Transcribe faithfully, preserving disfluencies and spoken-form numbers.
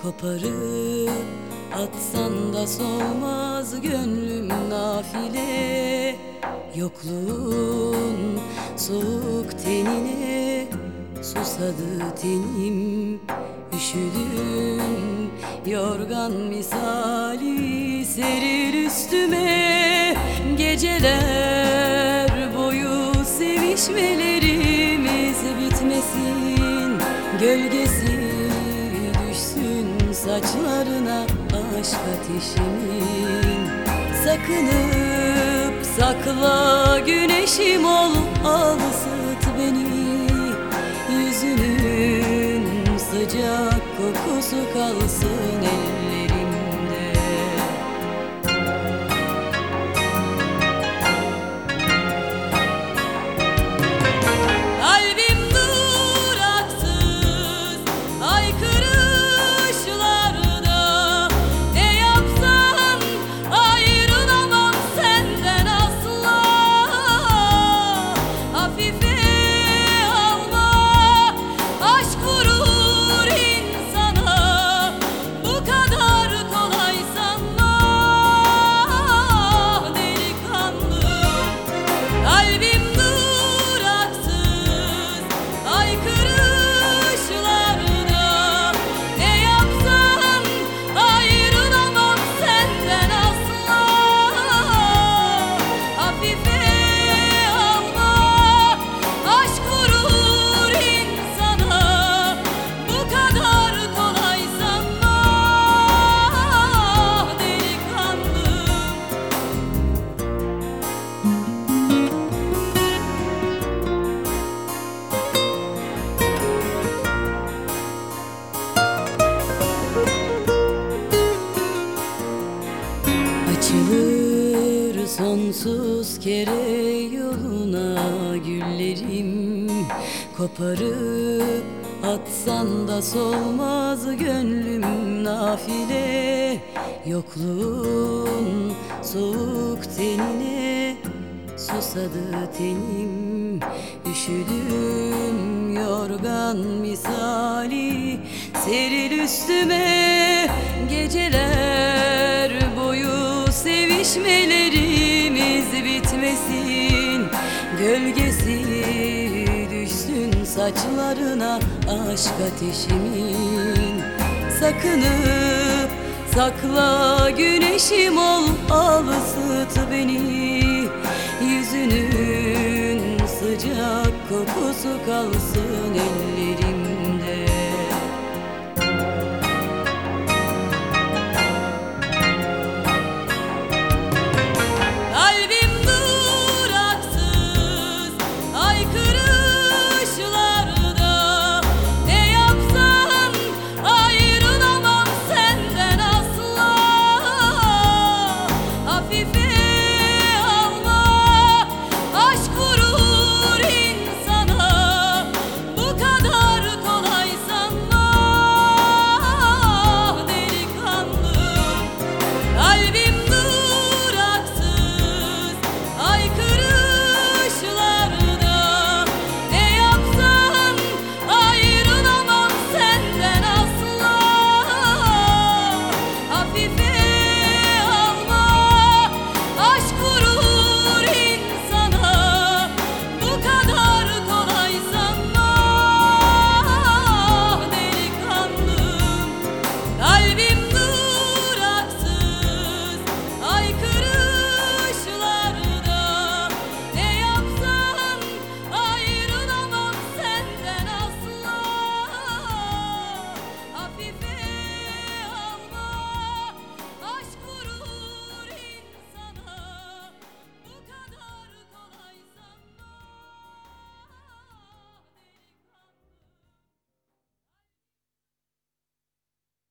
Koparıp atsan da solmaz gönlüm nafile. Yokluğun soğuk tenine susadı tenim. Üşüdüm yorgan misali seril üstüme. Geceler boyu sevişmelerimiz bitmesin. Gölgesi düşsün saçlarına aşk ateşimin. Sakınıp sakla güneşim ol, al ısıt beni. Yüzünün sıcak kokusu kalsın ellerimde. Kalbim duraksız haykırışlarda, ne yapsan ayrılamam senden asla. Hafife alma, aşk vurur insana, bu kadar kolay sanma delikanlı. Kalbim duraksız haykırışlarda, ne yapsan ayrılamam senden asla. Hafife alma, aşk vurur insana, bu kadar kolay sanma delikanlı. Açılır sonsuz kere yoluna güllerim. Koparıp atsan da solmaz gönlüm nafile. Yokluğun soğuk tenine susadı tenim. Üşüdüm yorgan misali seril üstüme. Geceler boyu sevişmelerimiz bitmesin. Gölgesi düşsün saçlarına aşk ateşimin. Sakınıp sakla güneşim ol, al ısıt beni. Yüzünün sıcak kokusu kalsın ellerimde.